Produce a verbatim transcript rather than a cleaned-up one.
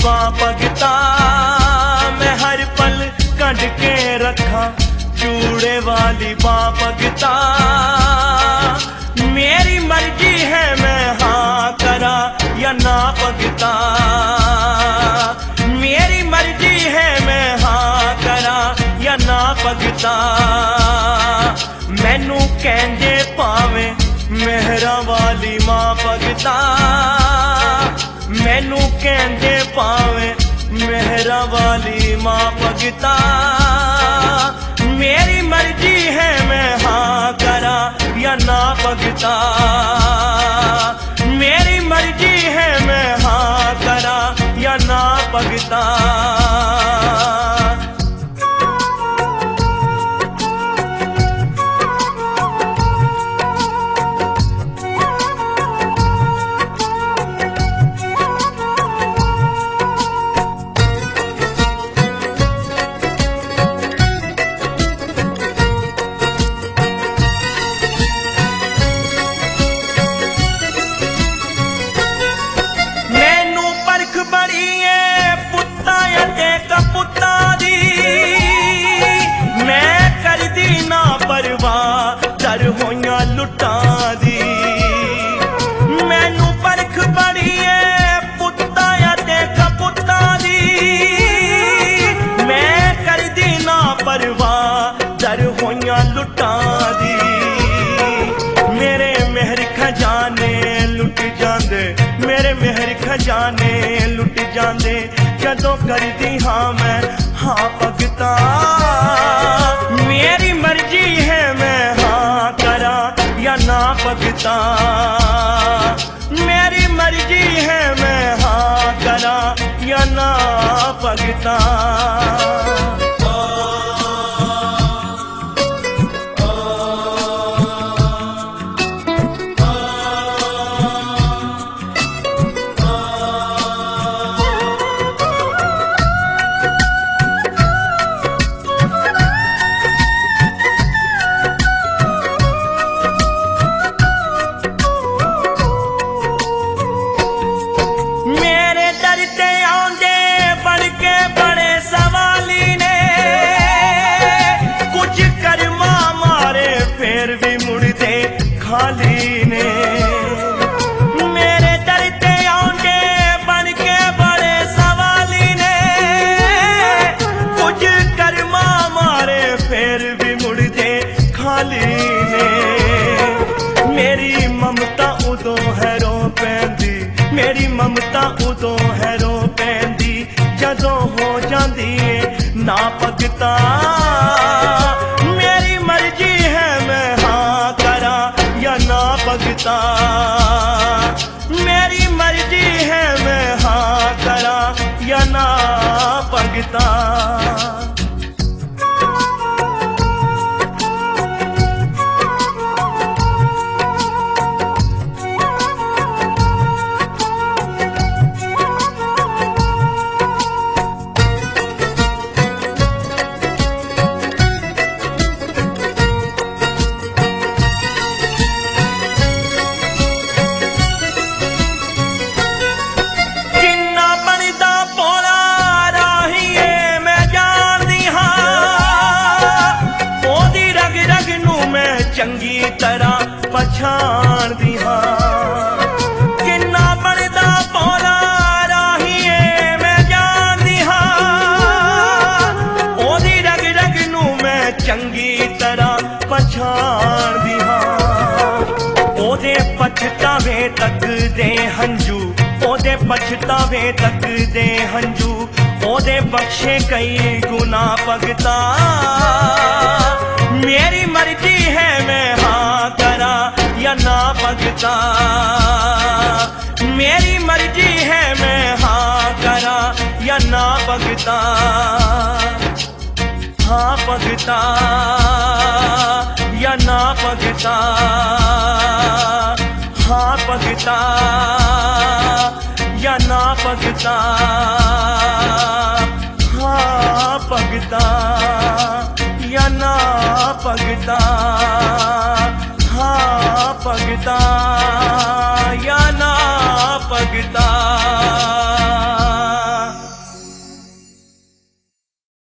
मां भगता मैं हर पल कढ़ के रखा चूड़े वाली मां भगता मेरी मर्जी है मैं हाँ करा या ना भगता मेरी मर्जी है मैं हाँ करा या ना भगता मैनू कहंदे पावे मेहरा वाली मां भगता मैनू कहंदे पावे मेहरा वाली मां भगता मेरी मर्जी है मैं हाँ करा या ना भगता मेरी मर्जी है मैं हाँ करा या ना भगता लुटा दी मैनू परख बड़ी है पुत्ता ते कपुत्ता दी मैं कर दी ना परवाह डर होइया लुटा दी मेरे मेहर खजाने लुट जांदे मेरे मेहर खजाने लुट जांदे जदों कर दी हाँ मैं हाँ भगता मेरी मर्जी है मैं हाँ करा या ना भगता मेरी मर्जी है मैं हाँ करा या ना भगता खाली ने मेरे दर ते आउंदे बन के बड़े सवाली ने कुछ कर्मा मारे फिर भी मुड़दे खाली ने मेरी ममता उदों है रो पैंदी मेरी ममता उदों है रो पैंदी जदों हो जांदी है ना भगता मेरी मर्जी है मैं हाँ करा या ना भगता मेरी मर्जी है मैं हाँ करा या ना भगता चंगी तरह पछाण दी हाँ किन्ना बनदा पौला राही मैं जान दी हाँ ओदी रग रग नू मैं चंगी तरह पछाण दी हाँ ओदे पछतावे तक दे हंजू ओदे पछतावे तक दे हंजू ओदे बख्शे कई गुना भगता मेरी मर्जी है मैं हाँ करा या ना भगता मेरी मर्जी है मैं हाँ करा या ना भगता हाँ भगता या ना भगता हाँ भगता या ना भगता हाँ भगता या ना भगता हाँ भगता या ना भगता